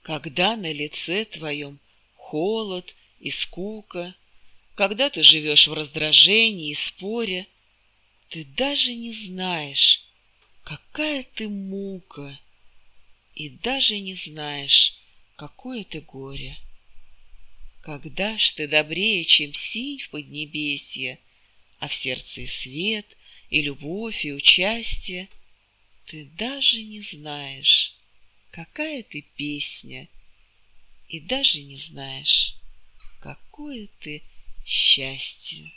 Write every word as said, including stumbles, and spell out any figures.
Когда на лице твоем холод и скука, когда ты живешь в раздражении и споре, ты даже не знаешь, какая ты мука, и даже не знаешь, какое ты горе. Когда ж ты добрее, чем синь в поднебесье, а в сердце и свет, и любовь, и участие, ты даже не знаешь, какая ты песня, и даже не знаешь, какое ты счастье.